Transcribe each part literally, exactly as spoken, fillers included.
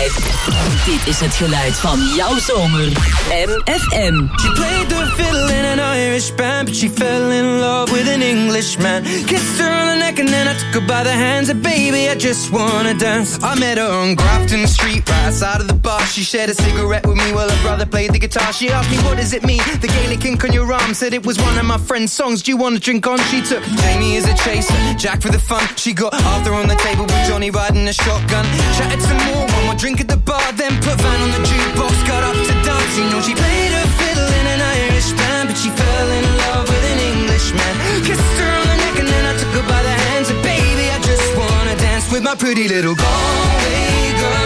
zijn. Dit is het geluid van jouw zomer. M F M. She played the fiddle in an Irish band, but she fell in love with an Englishman. Kissed her on the neck and then I took her by the hands. And baby, I just wanna dance. I met her on Grafton Street, right outside of the bar. She shared a cigarette with me while her brother played the guitar. She asked me, what does it mean? The Gaelic ink on your arm. Said it was one of my friend's songs. Do you want to drink on? She took Jamie as a chaser, Jack for the fun. She got Arthur on the table with Johnny riding a shotgun. Chatted some more, one more drink at the bar, then put Van on the jukebox, got up to dance. You know she played her fiddle in an Irish band, but she fell in love with an Englishman. Kissed her on the neck and then I took her by the hands. And baby, I just wanna dance with my pretty little Galway girl.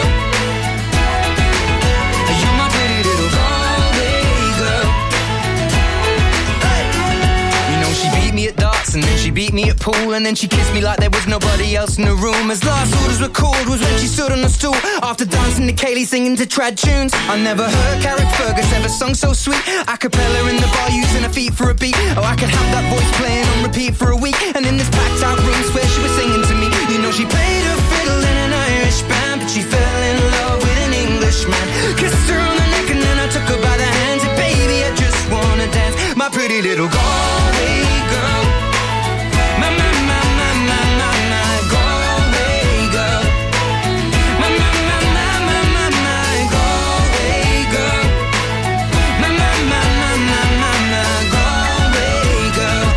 You're my pretty little Galway girl. Hey. You know she beat me at darts and then she beat me at pool, and then she kissed me like there was nobody else in the room. As last orders were called was when she stood on the stool after dancing to Kaylee singing to trad tunes. I never heard Carrick Fergus ever sung so sweet. A cappella in the bar using her feet for a beat. Oh, I could have that voice playing on repeat for a week. And in this packed out room where she was singing to me. You know she played her fiddle in an Irish band, but she fell in love with an Englishman. Kissed her on the neck and then I took her by the hands. And baby, I just wanna dance, my pretty little Galway girl. My, my, my, my, my, my, my Galway girl. My, my, my, my, my, my, my Galway girl. My, my, my, my, my, my, my Galway girl.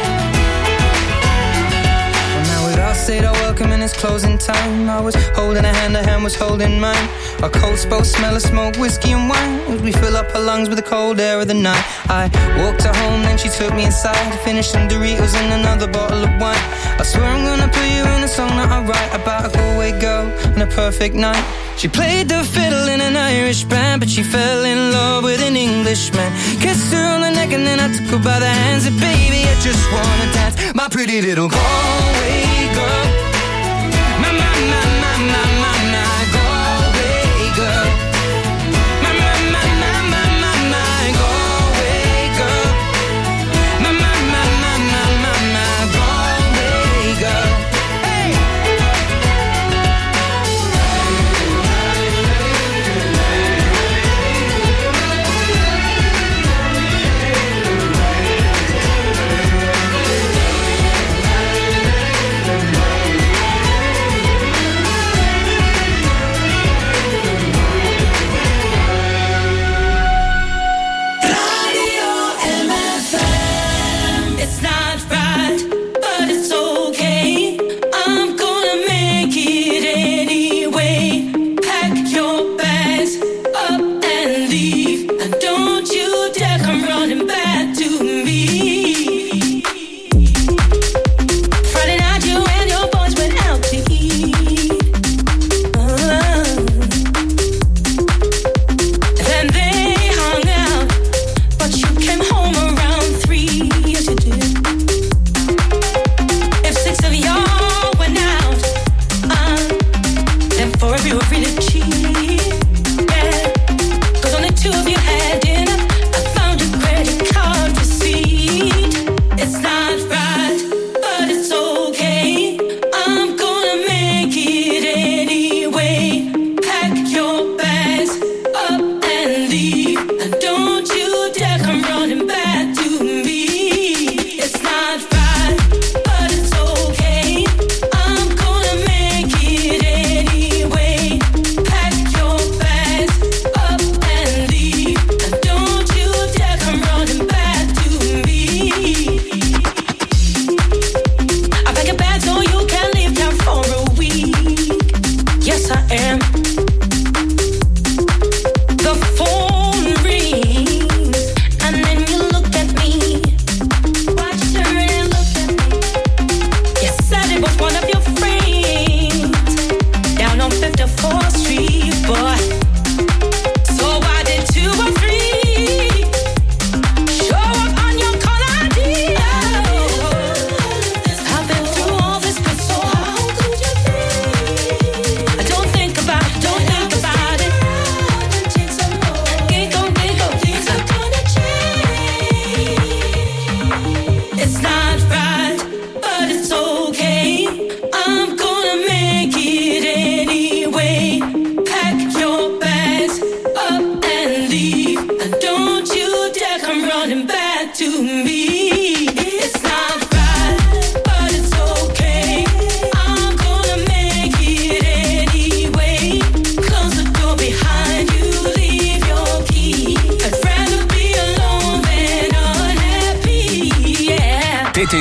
Well, now we'd all said our welcome and it's closing time. I was holding a hand, her hand was holding mine. Our coats both smell of smoke, whiskey and wine, as we fill up her lungs with the cold air of the night. I walked her home, then she took me inside, finished some Doritos and another bottle of wine. I swear I'm gonna put you in a song that I write about a Galway girl and a perfect night. She played the fiddle in an Irish band, but she fell in love with an Englishman. Kissed her on the neck and then I took her by the hands. And baby, I just wanna dance, my pretty little Galway girl. My, my, my, my, my, my, my Galway girl. My, my, my, my, my, my, my Galway girl. My, my, my, my, my, my, my Galway girl. Hey!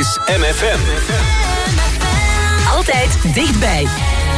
is M F M. Altijd dichtbij.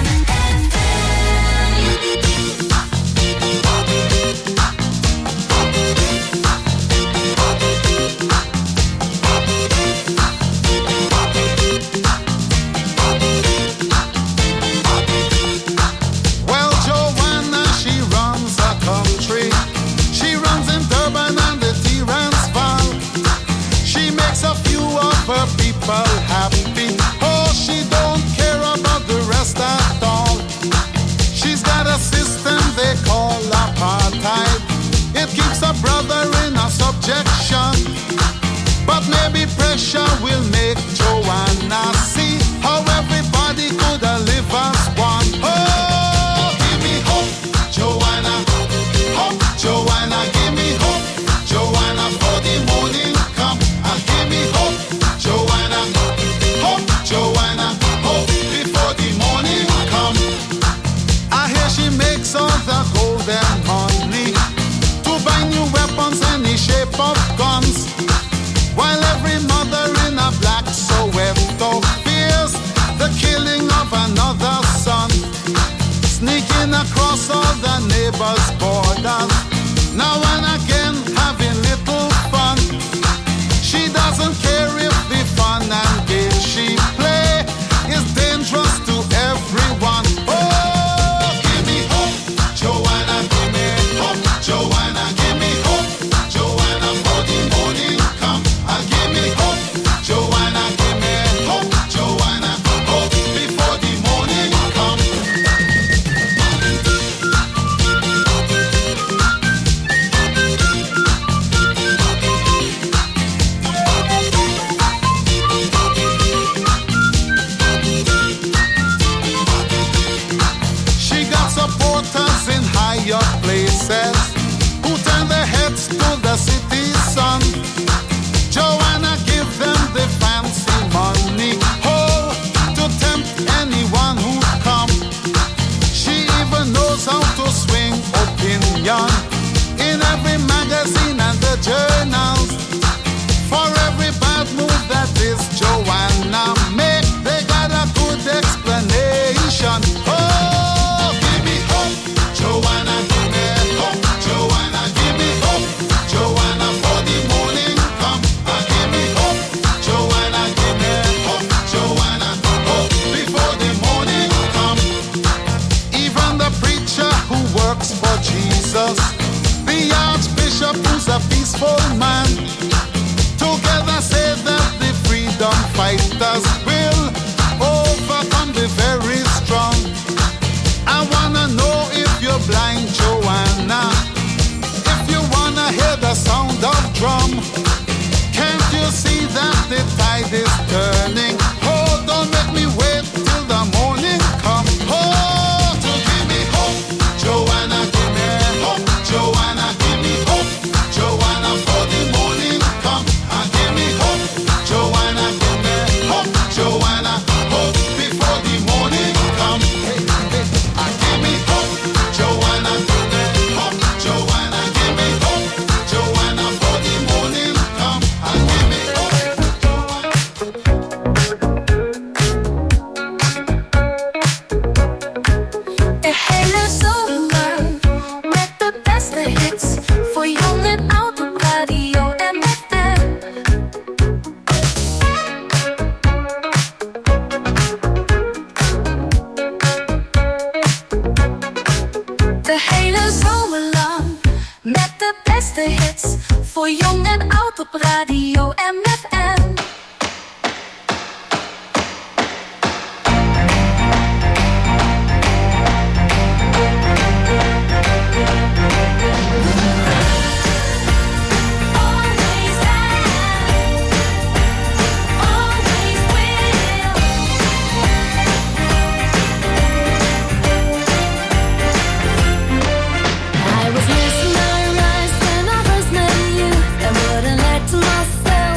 Happy. Oh, she don't care about the rest at all. She's got a system they call apartheid. It keeps a brother in a subjection. But maybe pressure will make Joanna see how everybody could live as one. Oh, give me hope, Joanna. Hope, Joanna, give me hope, Joanna, for the morning come. And give me hope, Joanna. Joanna, hope before the morning come. I hear she makes all the golden money to buy new weapons in the shape of guns, while every mother in a black Soweto fears the killing of another son, sneaking across all the neighbors' borders, now and again having little fun. She doesn't care if the fun and games she play is dangerous to everyone. Oh, give me hope, Joanna, give me hope, Joanna, give me hope, Joanna, for the morning come. And give me hope, Joanna, give me hope, Joanna, hope before the morning come. In higher places who turn their heads to the city's sun. Joanna give them the fancy money, oh, to tempt anyone who come. She even knows how to swing opinion in every magazine and the journals. For every bad move that this Joanna make, they got a good explanation. Oh, give me hope, Joanna, give me hope, Joanna, give me hope, Joanna, for the morning come. And give me hope, Joanna, give me hope, Joanna, hope before the morning come. Even the preacher who works for Jesus, the archbishop who's a peaceful man, together say that the freedom fighters will overcome the very strong. I wanna know if you're blind, Joanna, if you wanna hear the sound of drum. Can't you see that the tide is turning? Oh, don't make me wait till the morning come. Oh, to give me hope, Joanna, give me hope, Joanna, give me hope, Joanna, for the morning come. And give me hope, Joanna, give me hope, Joanna, hope before the morning come. Hey, hey, and give me hope, Joanna, give me hope, Joanna, give me hope, Joanna, for the morning come. And give me hope. De hele zomer met de beste hits voor jong en oud op radio M F M. De hele zomer lang met de beste hits voor jong en oud op radio M F M. I was mesmerized when I first met you, and wouldn't lie to myself.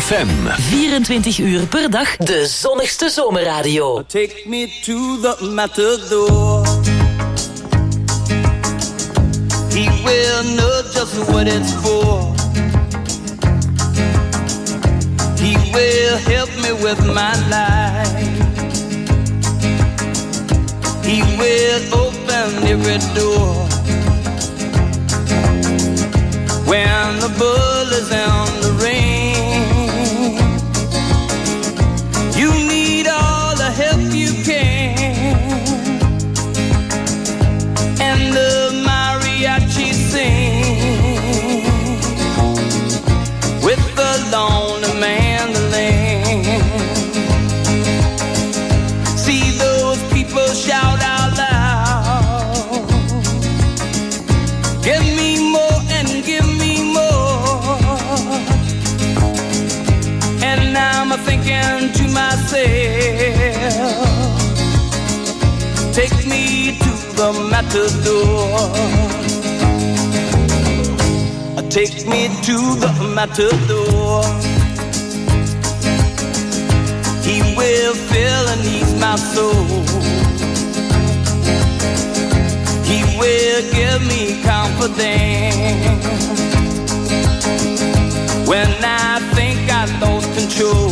F M. vierentwintig uur per dag de zonnigste zomerradio. Take me to the matador. He will know just what it's for. He will help me with my life. He will open every door. When the bull is in the rain, you need all the help you can. And the mariachi sing with the lonely mandolin. See those people shout out loud, give me more and give me more. And I'm thinking to myself, take me to the matador. Take me to the matador. He will fill and ease my soul. He will give me confidence when I think I lost control.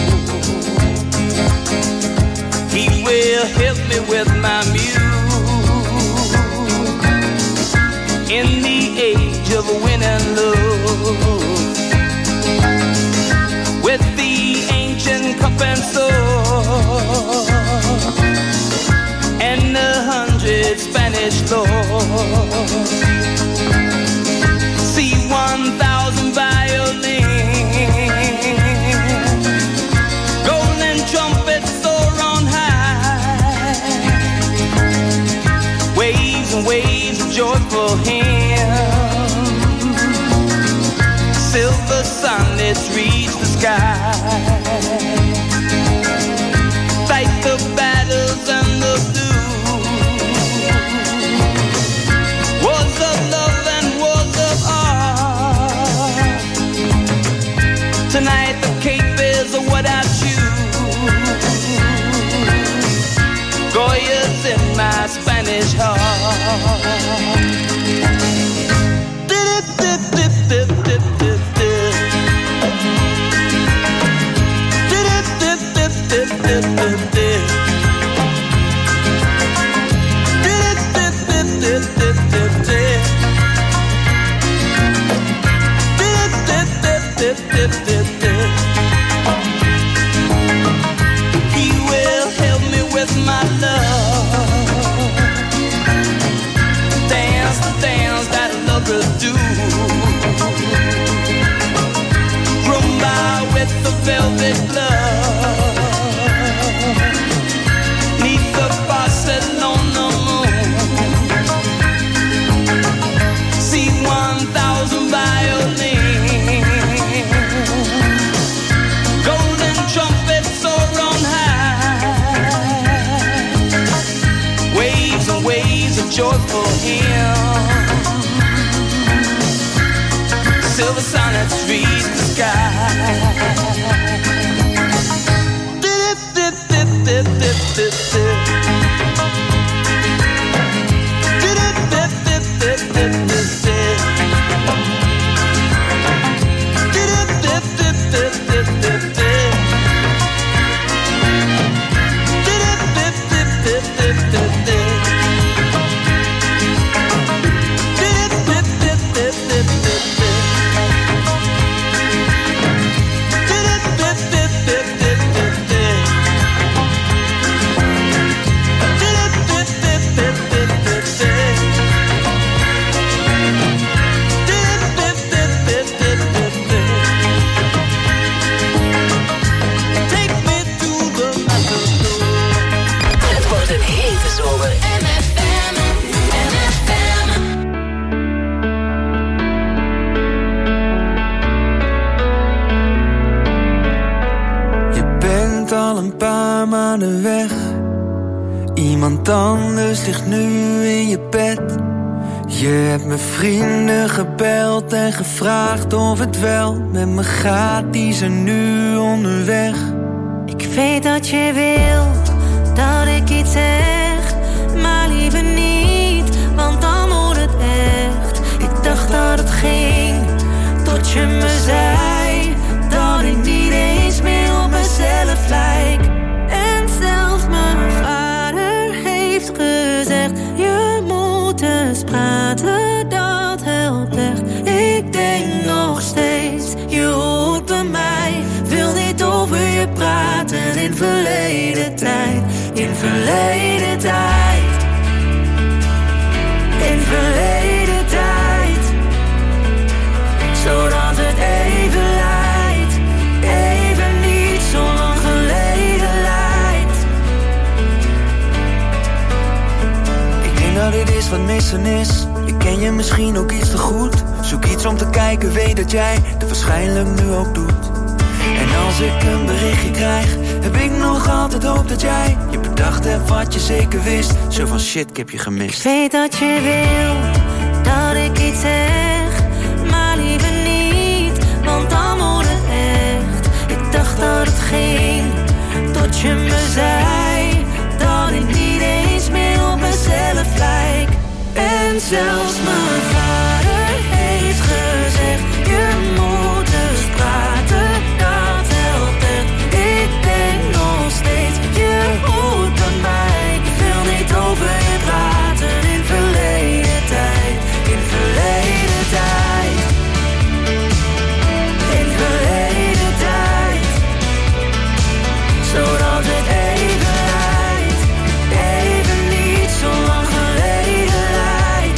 He will help me with my muse in the age of winning love, with the ancient cup and sword and a hundred Spanish lords. See one thousand violins, golden trumpets soar on high, waves and waves of joyful hymns. Silver sunlets reach the sky, fight the battles and the blues, wars of love and wars of art. Tonight the cape is what I choose, Goya's in my Spanish heart. He will help me with my love, dance the dance that lovers do, rumba with the velvet glove, neath the Barcelona moon. See one thousand violins, golden trumpets soar on high, waves and waves of joyful hymns. Silver sonnets reach the sky. Dip, dip, dip, dip, dip, dip, dip. Dip, dip, dip, dip, dip, dip, dip. Dip, dip, dip, dip, dip, dip, dip. Dip, dip, dip, dip, dip, dip, dip. Dip, dip, dip, dip, dip, dip, dip. maanden weg. Iemand anders ligt nu in je bed. Je hebt mijn vrienden gebeld en gevraagd of het wel met me gaat, die zijn nu onderweg. Ik weet dat je wil dat ik iets zeg, maar liever niet, want dan wordt het echt. Ik dacht dat het ging, tot je me zei dat ik niet eens meer op mezelf lijk. En zelfs mijn vader heeft gezegd, je moet eens praten, dat helpt echt. Ik denk nog steeds, je hoort bij mij, wil niet over je praten in verleden tijd, in verleden tijd, in verleden tijd, zodat het even lijkt, even niet zo lang geleden lijkt. Ik denk dat dit is wat missen is. Ik ken je misschien ook iets te goed. Zoek iets om te kijken, weet dat jij het waarschijnlijk nu ook doet. En als ik een berichtje krijg, heb ik nog altijd hoop dat jij je bedacht hebt wat je zeker wist. Zo van shit, ik heb je gemist. Ik weet dat je wil dat ik iets zeg, maar liever niet, want dan wordt het echt. Ik dacht dat het ging, tot je me zei dat ik niet eens meer op mezelf lijk. En zelfs mijn vader heeft gezegd, je moet eens praten, dat helpt echt. Ik denk nog steeds, je hoort bij mij, ik wil niet over je praten in verleden tijd, in verleden tijd, in verleden tijd, zodat het even lijkt, even niet zo lang geleden lijkt.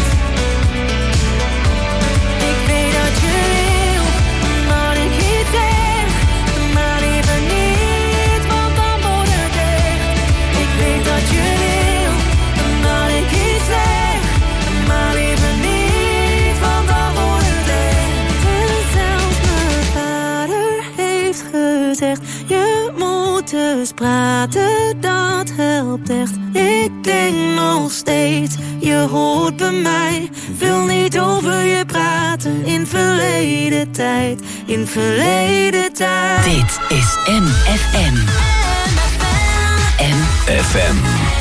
Ik weet dat je wil dat ik iets zeg, maar liever niet, want dan wordt het echt. Ik weet dat je wil dat ik iets zeg, maar liever niet, want dan wordt het echt. En zelfs mijn vader heeft gezegd, je moet eens praten, dat helpt echt. Ik denk nog steeds, je hoort bij mij, wil niet over je praten in verleden tijd, in verleden tijd. Dit is M F M. M F M.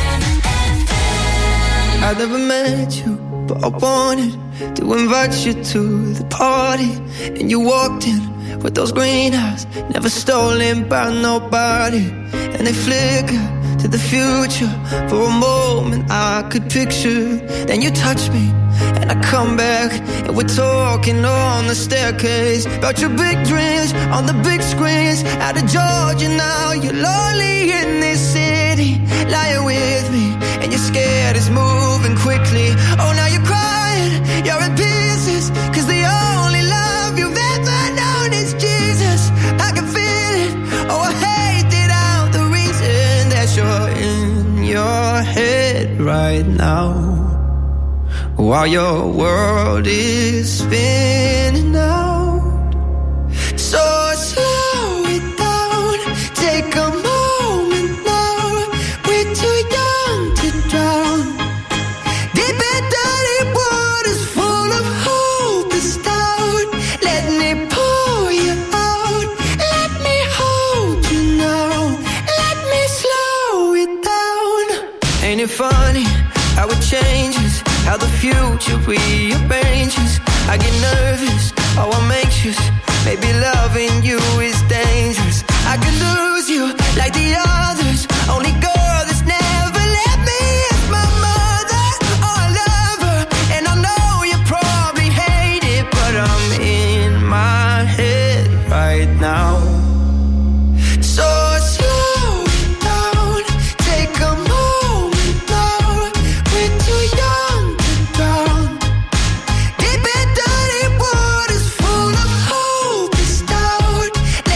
I never met you, but I wanted to invite you to the party. And you walked in with those green eyes, never stolen by nobody. And they flicker to the future. For a moment I could picture. Then you touch me and I come back, and we're talking on the staircase about your big dreams on the big screens. Out of Georgia now, you're lonely in this city, lying with me, and you're scared it's moving quickly. Oh, now you're crying, you're in pieces, cause the only love you've ever known is Jesus. I can feel it, oh I hate it out, the reason that you're in your head right now, while your world is spinning out. So slow it down, take a moment now. We're too young to drown. Deep and dirty waters full of hope is down. Let me pull you out, let me hold you now, let me slow it down. Ain't it funny how it changes, how the future rearranges? I get nervous, oh I'm anxious, maybe loving you is dangerous. I could lose you like the others, only girl that's never let me is my mother. Oh I love her, and I know you probably hate it, but I'm in my head right now. So slow it down, take a moment now. We're too young to drown. Deep and dirty waters full of hope is down.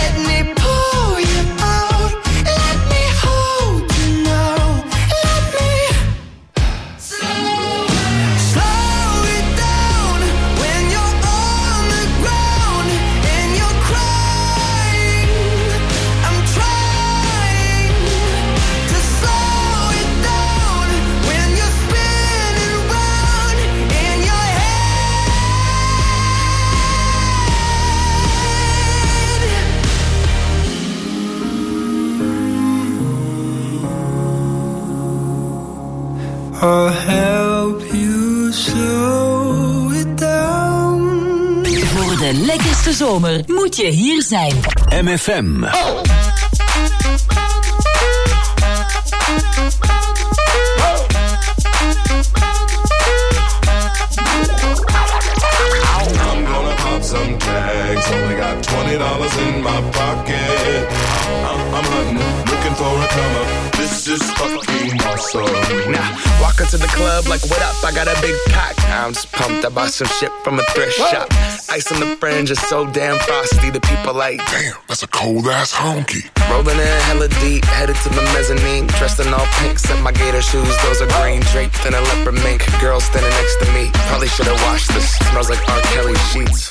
I'll help you slow it down. Voor de lekkerste zomer moet je hier zijn. M F M. Oh. Some tags, only got twenty dollars in my pocket. I'm, I'm hunting, looking for a come up. This is fucking awesome. Now, walk into the club like, what up? I got a big cock. I'm just pumped. I bought some shit from a thrift Whoa. shop. Ice on the fringe is so damn frosty. The people like, damn, that's a cold ass honky. Rolling in hella deep, headed to the mezzanine. Dressed in all pink, set my gator shoes. Those are green, draped in a leopard mink. Girl standing next to me. Probably should have washed this. Smells like R. Kelly sheets.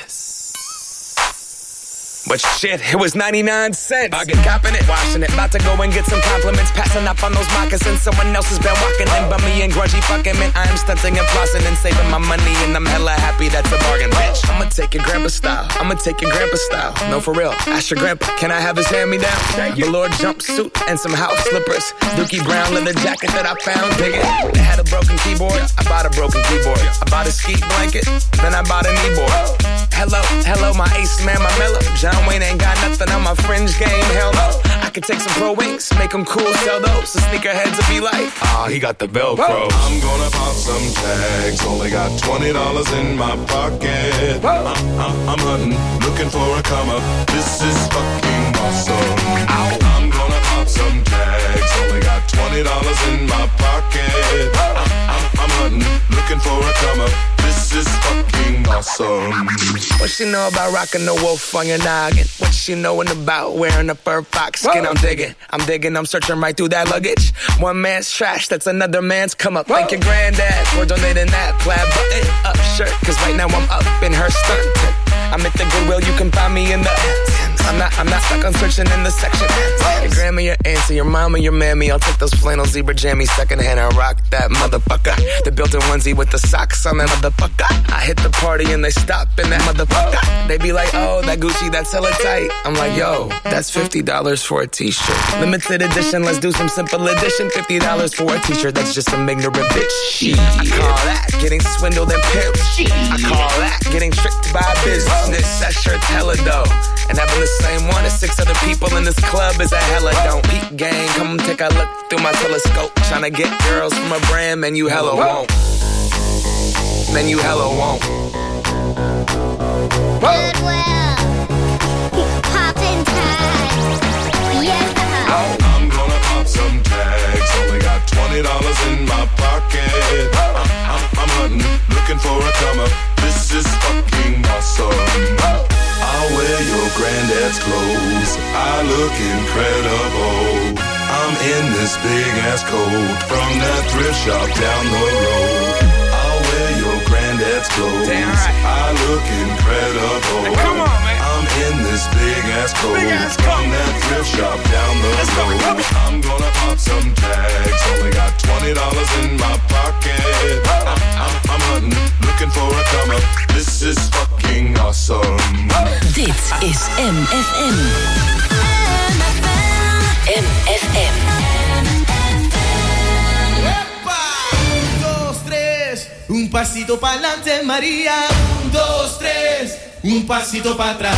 But shit, it was ninety-nine cents. I get copping it, washing it. About to go and get some compliments. Passing up on those moccasins. Someone else has been walking in. Bummy and grungy fucking man. I am stunting and flossing and saving my money. And I'm hella happy that's a bargain, bitch. I'ma take your grandpa style. I'ma take your grandpa style. No, for real. Ask your grandpa, can I have his hand-me-down? Velour jumpsuit and some house slippers. Dookie brown leather jacket that I found. Dig it. They had a broken keyboard. I bought a broken keyboard. I bought a ski blanket. Then I bought a kneeboard. Hello, hello, my ace man, my mellow. John Wayne ain't got nothing on my fringe game, hell no. I could take some pro wings, make them cool, sell those. The sneakerheads will be like, ah, oh, he got the Velcro. I'm gonna pop some tags, only got twenty dollars in my pocket. I'm, I'm, I'm hunting, looking for a come up. This is fucking awesome. Ow. I'm gonna pop some tags, only got twenty dollars in my pocket. I'm, I'm, I'm hunting, looking for a come up. This is fucking awesome. What she know about rocking the wolf on your noggin? What she knowin' about wearing a fur fox skin? Whoa. I'm digging, I'm digging, I'm searching right through that luggage. One man's trash, that's another man's come up. Whoa. Thank your granddad for donating that plaid button up shirt. Cause right now I'm up in her skirt. I'm at the Goodwill, you can find me in the I'm not, I'm not stuck on searching in the section. Your grandma, your auntie, your mama, your mammy. I'll take those flannel zebra jammies secondhand and rock that motherfucker. The built-in onesie with the socks on that motherfucker. I hit the party and they stop in that motherfucker. They be like, oh, that Gucci, that's hella tight. I'm like, yo, that's fifty dollars for a t-shirt. Limited edition, let's do some simple edition. fifty dollars for a t-shirt, that's just some ignorant bitch. Shit. I call that getting swindled and pimped. I call that getting tricked by business. That shirt's hella dope. And having the same one as six other people in this club is a hella don't. Peep gang, come take a look through my telescope. Tryna get girls from a brand, man, you hella won't. Man, you hella won't. Goodwill, poppin' tags, yeah. I'm gonna pop some tags, only got twenty dollars in my pocket. I'm, I'm, I'm hunting, looking for a come up. This is fucking awesome. I'll wear your granddad's clothes. I look incredible. I'm in this big ass coat from that thrift shop down the road. I'll wear your granddad's clothes. Damn right. I look incredible. Hey, come on, man. I'm in this big ass coat big ass from that thrift shop down the Let's road. Go, I'm gonna pop some tags. Only got twenty dollars in my pocket. I'm, I'm, I'm hunting, looking for a come up. This is fucking awesome. Dit is M F M. M F M. Un, dos, tres, un pasito pa'lante, María. Un, dos, tres, un pasito para atrás.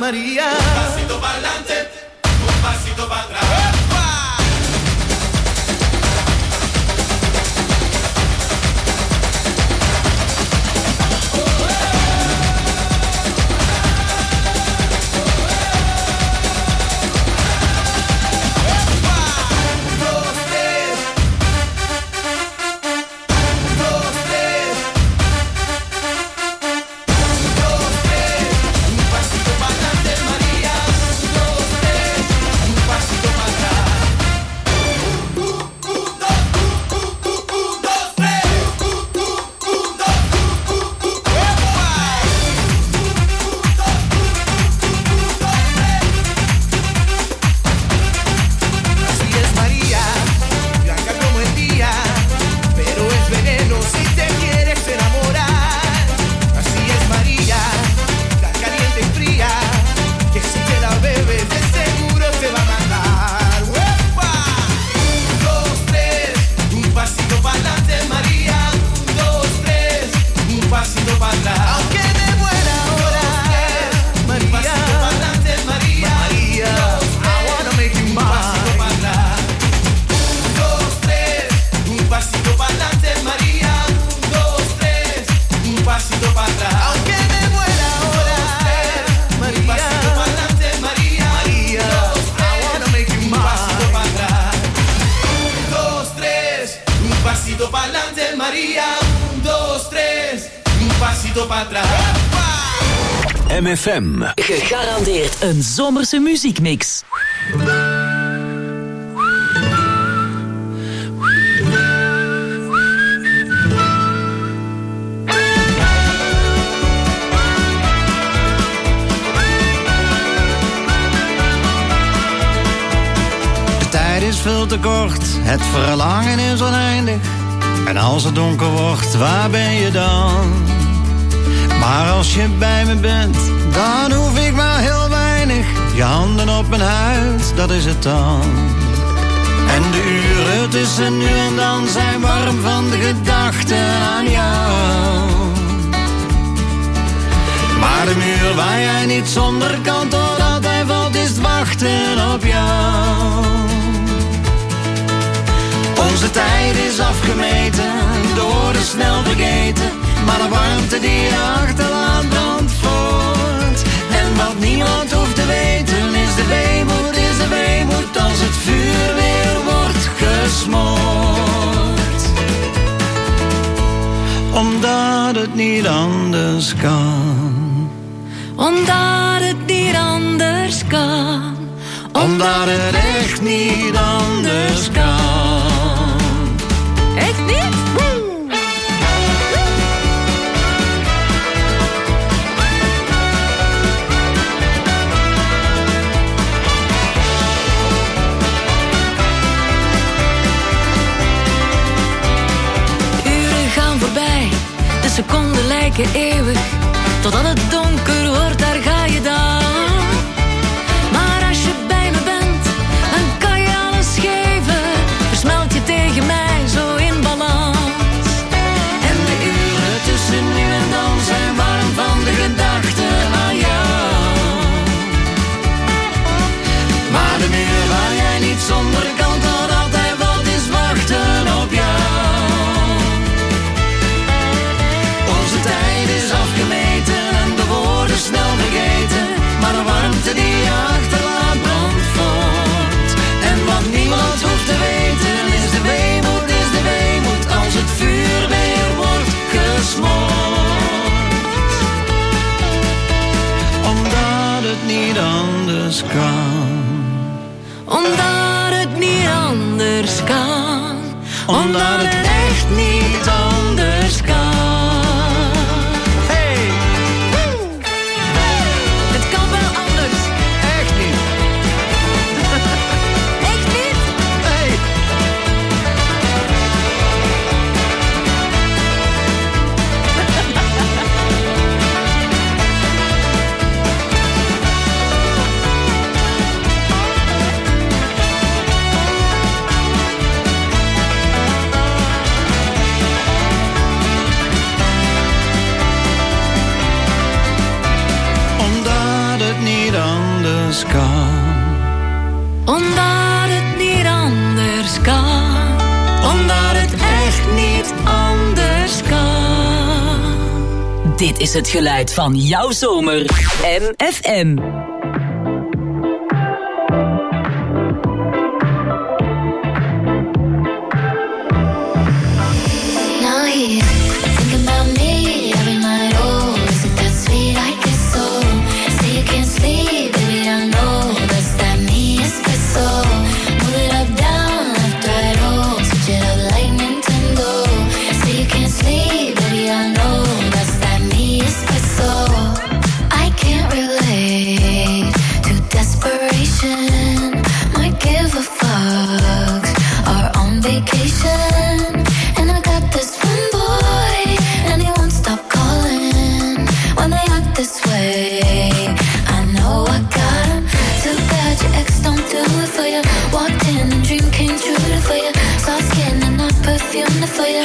María. Un pasito pa'lante, un pasito para atrás. M F M. Gegarandeerd een zomerse muziekmix. De tijd is veel te kort, het verlangen is oneindig. En als het donker wordt, waar ben je dan? Maar als je bij me bent, dan hoef ik maar heel weinig. Je handen op mijn huid, dat is het dan. En de uren tussen nu en dan zijn warm van de gedachten aan jou. Maar de muur waar jij niet zonder kan totdat hij valt, is het wachten op jou. Onze tijd is afgemeten, de woorden snel vergeten. Maar de warmte die je achterlaat brandt voort. En wat niemand hoeft te weten is de weemoed, is de weemoed als het vuur weer wordt gesmoord. Omdat het niet anders kan. Omdat het niet anders kan. Omdat het echt niet anders kan. Echt niet? Seconden lijken eeuwig, totdat het donker wordt, daar ga je dan. Maar als je bij me bent, dan kan je alles geven. Versmelt je tegen mij zo in balans. En de uren tussen nu en dan zijn warm van de gedachten aan jou. Maar de muur waar jij niet zonder kan totdat hij valt, is wachten op jou. De tijd is afgemeten en de woorden snel vergeten. Maar de warmte die je achterlaat brandt voort. En wat niemand hoeft te weten is de weemoed, is de weemoed als het vuur weer wordt gesmoord. Omdat het niet anders kan. Omdat het niet anders kan. Omdat het echt niet anders kan. anders kan. Omdat het niet anders kan. Omdat het echt niet anders kan. Dit is het geluid van jouw zomer. M F M. Now here, thinking about me every night. Oh, is it that sweet? I guess so. Say you can't sleep, baby, I know that's that me espresso. Move it up, down, left, right, oh, switch it up like Nintendo. Say you can't sleep, baby, I know that's that me espresso. I can't relate to desperation. Might give a fuck. Are on vacation. And I got this one boy, and he won't stop calling. When they act this way, I know I got him. Too bad your ex don't do it for you. Walked in and dream came true for you. Soft skin and not perfume for you.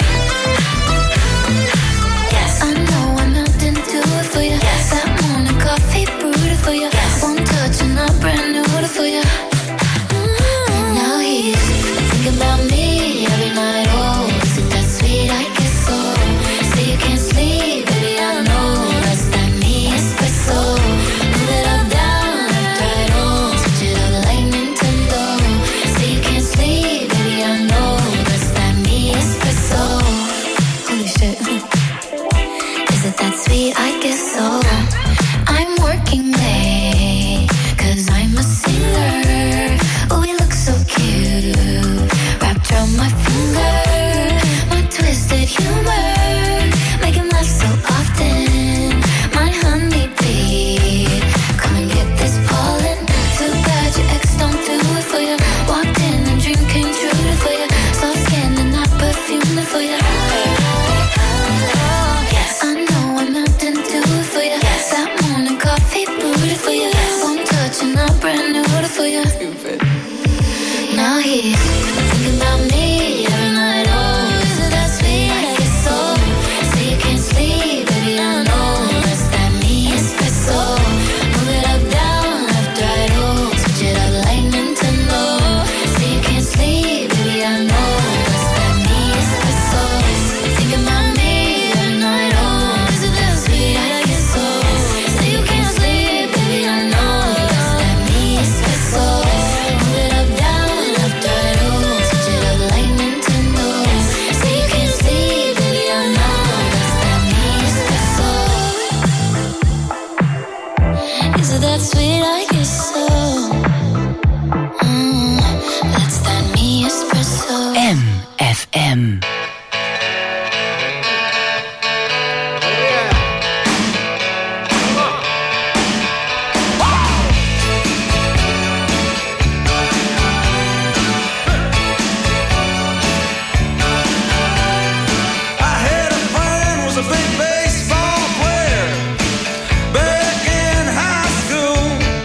Yes, I know I'm not into it for you. Yes, that morning coffee brewed for you. Yes, one touch and I'm brand new for you. Mm-hmm. Now he's thinking about me every night. Oh, is it that sweet? I guess so. Say you can't sleep, baby, I know that's that me espresso. Move it up, down, left, right, oh, switch it up like Nintendo. Say you can't sleep, baby, I know that's that me espresso. Holy shit. Is it that sweet? I guess so. I'm working late, cause I'm a singer. Oh, we look so cute, wrapped around my finger. My twisted humor, make him laugh so often. My honeybee, come and get this pollen. Too bad your ex don't do it for you. Walked in and dream came true for you. Soft skin and not perfume for you. Yes, I know I'm not into it for you. Yes, that morning coffee brewed for you. One touch and I'm brand new for you. Now he's thinking about me every night. Oh, is it that sweet? I guess so. Say you can't sleep, baby, I know that's that me espresso. Move it up, down, left, right, oh, switch it up like Nintendo. Say you can't sleep, baby, I know that's that me espresso. Thinking about me every night. Oh, is it that sweet? I guess so. Say you can't sleep, baby, I know that's that me espresso. Move it up, down, left, right, oh, switch it up like Nintendo. Say you can't sleep, baby, I know that's that me espresso. Is it that sweet? I guess so. Mm, that's that me espresso. M F M. I had a friend was a big baseball player back in high school.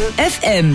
F M.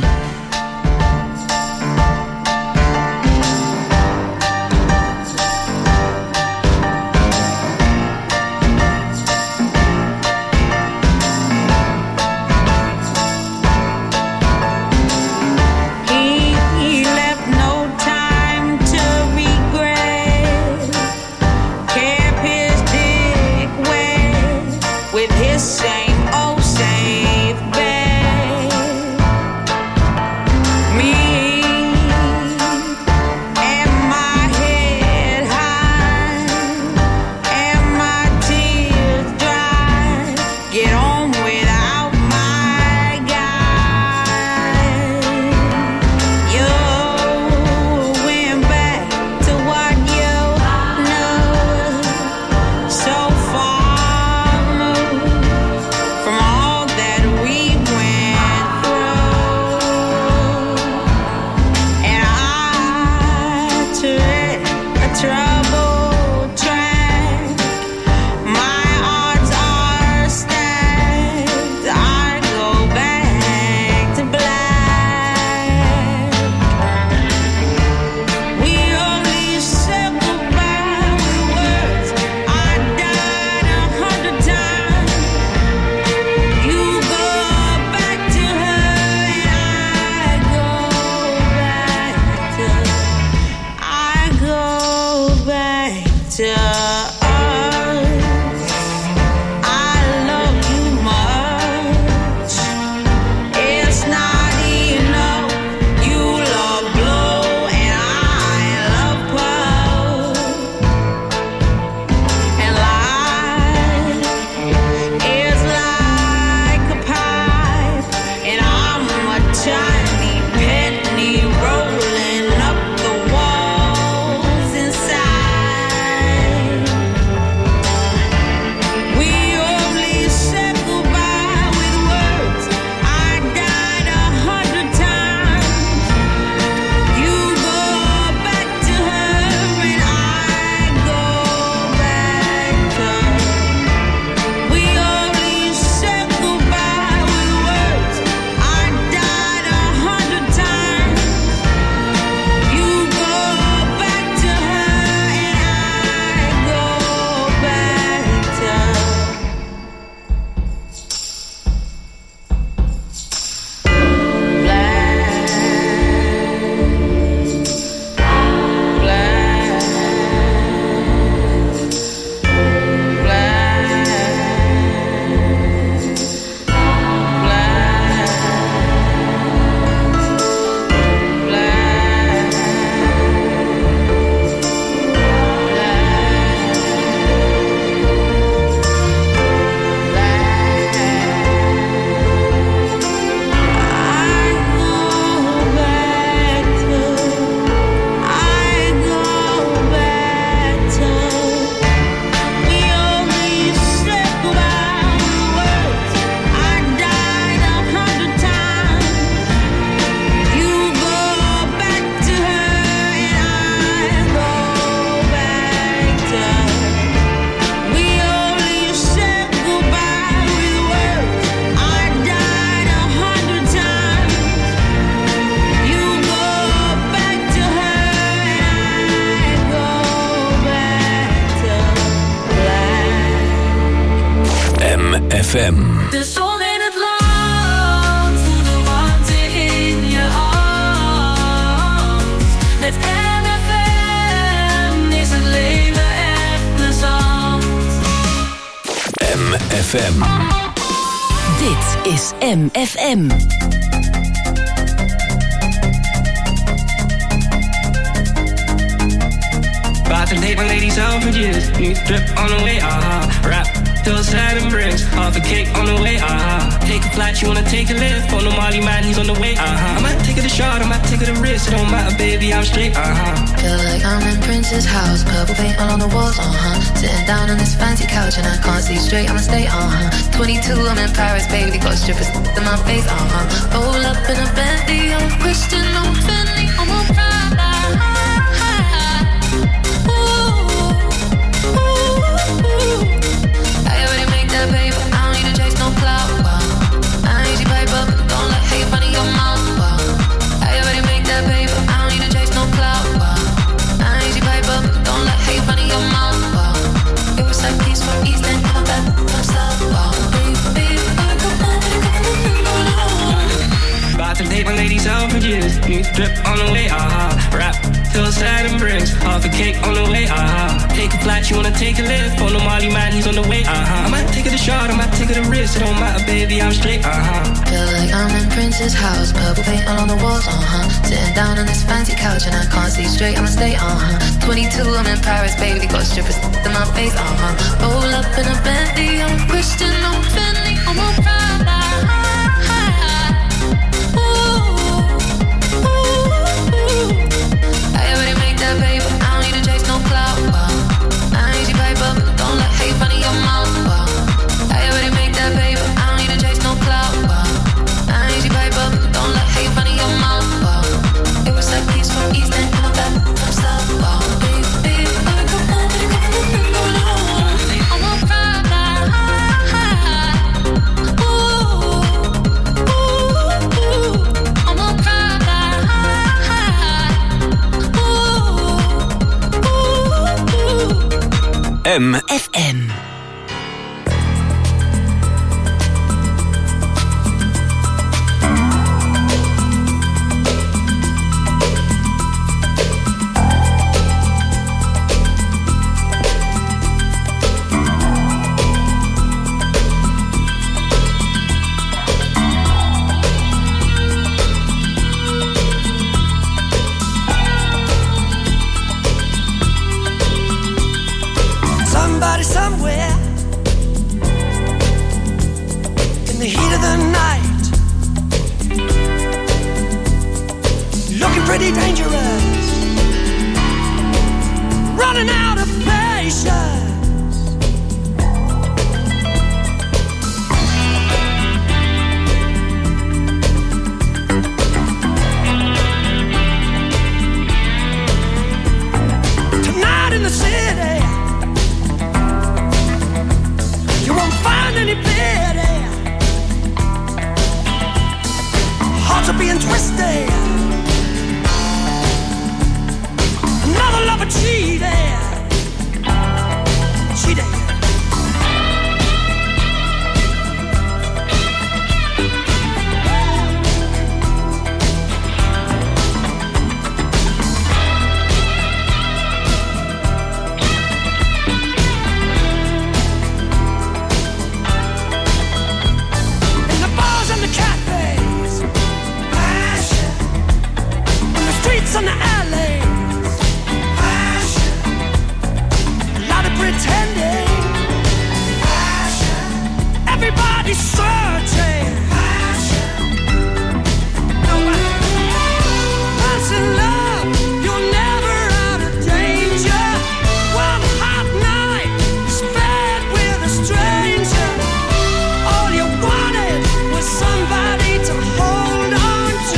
F M. De zon in het land, voel de warmte in je hand. Met M F M is het leven echt plezant. M F M. Dit is M F M. About to date my ladies out for years. New drip on the way, aha. Uh-huh. Rap till side and bricks. Half a cake on the way, aha. Uh-huh. Take a flight, you wanna take a lift. On the Molly man, he's on the way, aha. Uh-huh. I might take it a shot, I might take it a risk. It don't matter, baby, I'm straight, uh-huh. Feel like I'm in Prince's house. Purple paint all on the walls, uh-huh. Sitting down on this fancy couch and I can't see straight, I'ma stay, uh-huh. twenty-two, I'm in Paris, baby. Got strippers in my face, uh-huh. Roll up in a Bentley, I'm Christian, I'm Fendi, I'm a Prada. Paper, I don't need to chase no clout. Wow. I ain't easy paper, but don't let hate funny your cake on the way, uh-huh. Take a flight, you wanna take a lift. On the Molly man, he's on the way, uh-huh. I might take it a shot, I might take it a risk. It don't matter, baby, I'm straight, uh-huh. Feel like I'm in Prince's house, purple paint all on the walls, uh-huh. Sitting down on this fancy couch and I can't see straight, I'ma stay, uh-huh. twenty-two, I'm in Paris, baby, got strippers in my face, uh-huh. Roll up in a Bentley, I'm a Christian, I'm Fendi, I'm a Prada. Paper, I don't need to chase no clout. Wow. I ain't your paper, don't let hate run in your mouth. Wow. I already made that paper, I don't need to chase no clout. Wow. I ain't your paper, don't let hate run in your mouth. Wow. It was like peace from East End, come back, come stop. Wow. Baby, baby, baby, come on, baby, come on, baby, come on. I'm a Prada. Ooh, ooh, ooh. I'm a Prada. M F M. Somebody somewhere in the heat of the night, looking pretty dangerous, running out of patience. Tonight in the city, you won't find any pity. Hearts are being twisted. Another lover cheated. Cheated. On the alleys, passion, a lot of pretending, passion, everybody's searching, passion, nobody wants in love, you're never out of danger. One hot night spent with a stranger, all you wanted was somebody to hold on to.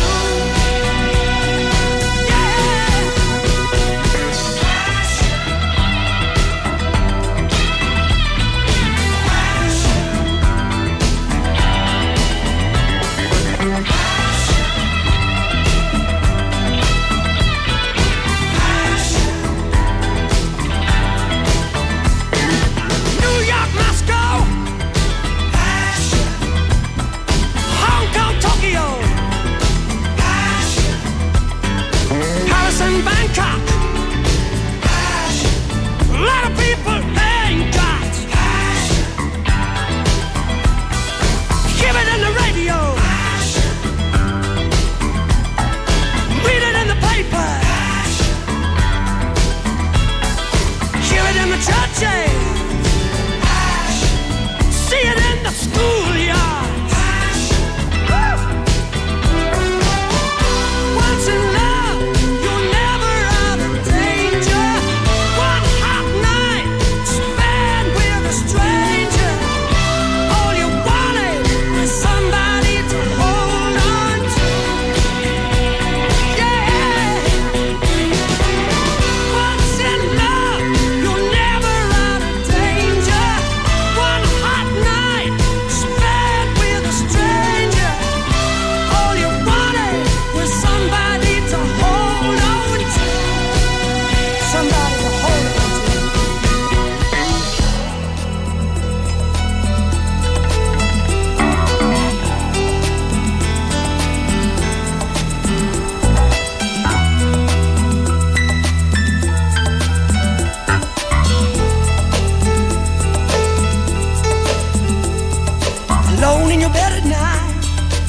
alone in your bed at night.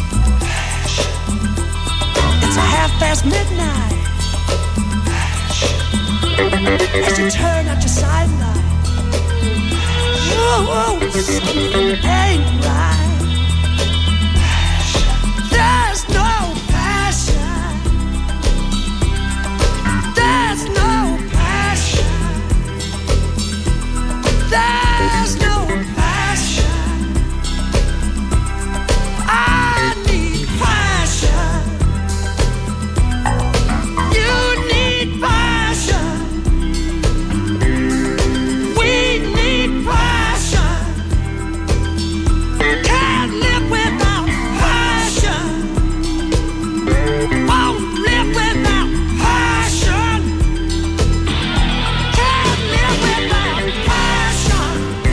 It's a half past midnight. As you turn out your sidelight. Oh, oh, something ain't right. There's no passion. There's no passion. There's no passion. I need passion. You need passion. We need passion. Can't live without passion. Won't live without passion. Can't live without passion.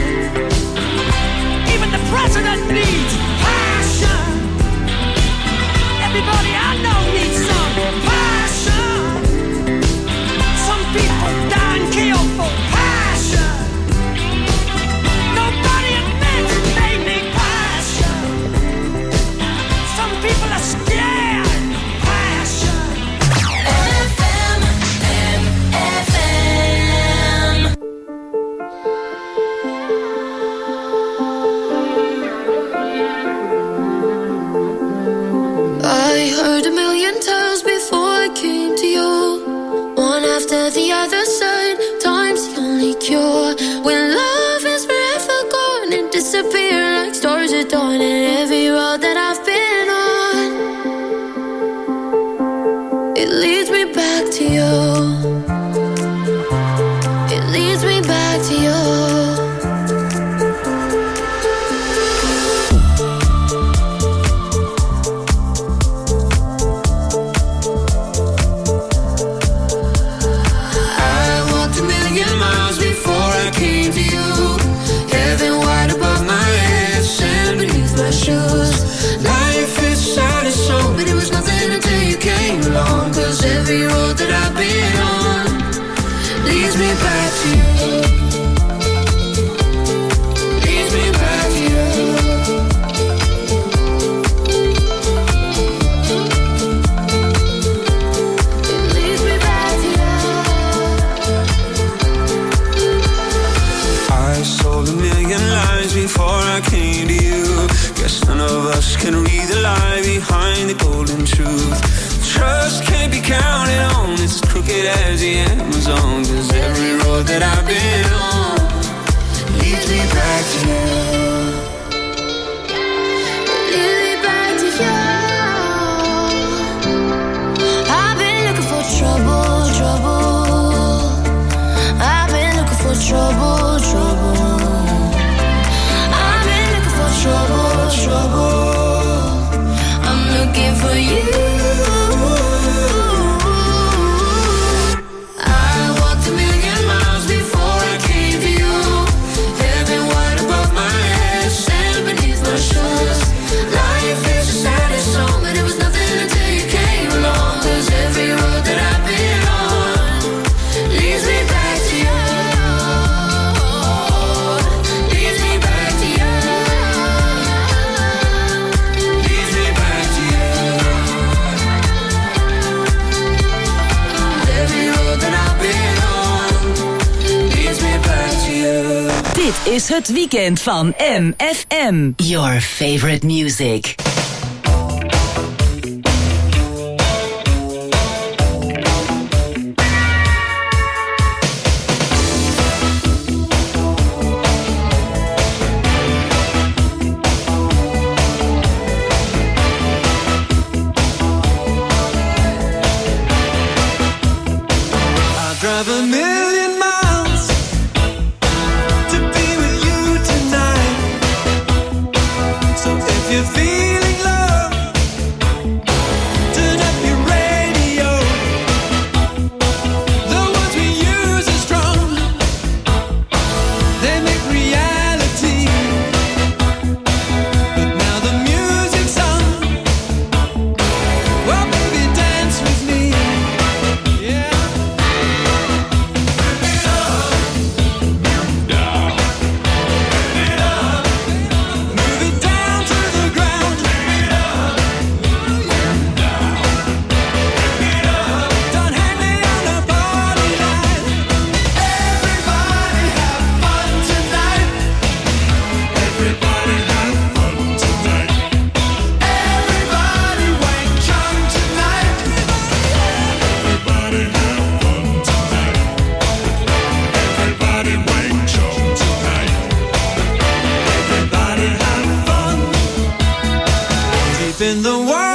Even the president needs passion. Everybody I know needs some passion. Some people die and kill for passion. Nobody admits they need passion. Some people are scared of passion. F M, M F M. I heard a million times before I came to you. One after the other side, time's the only cure. When love is forever gone and disappear like stars at dawn. And every road that I've been on, it leads me back to you. It leads me back to you. I walked a million miles before I came to you. Heaven wide above my head, sand beneath my shoes. Life is sad as so, but it was nothing until you came along. Cause every road that I've been on leads me back to you. Leads me back to you. It leads me back to you. I sold a million lies before I came to you. Guess none of us can read the lie behind the golden truth. Trust can't be counted on, it's as crooked as the Amazon. Cause every road that I've been on leads me back to you. Lead me back to you. I've been looking for trouble, trouble. I've been looking for trouble, trouble. I've been looking for trouble, trouble. I'm looking for you. I walked a million miles before I came to you. Heaven wide above my head, sand beneath my shoes. Life is a saddest song, but it was nothing until you came along. Cause every road that I've been on leads me back to you. Leads me back to you. Leads me back to you. Every road that I've been on leads me back to you. Dit is het weekend van M F M. Your favorite music. I drive a million miles to be with you tonight. So if you're feeling love, turn up your radio. The words we use are strong, they make reality. But now the music's on. Well, baby, dance with me. Yeah. Move it down to in the world.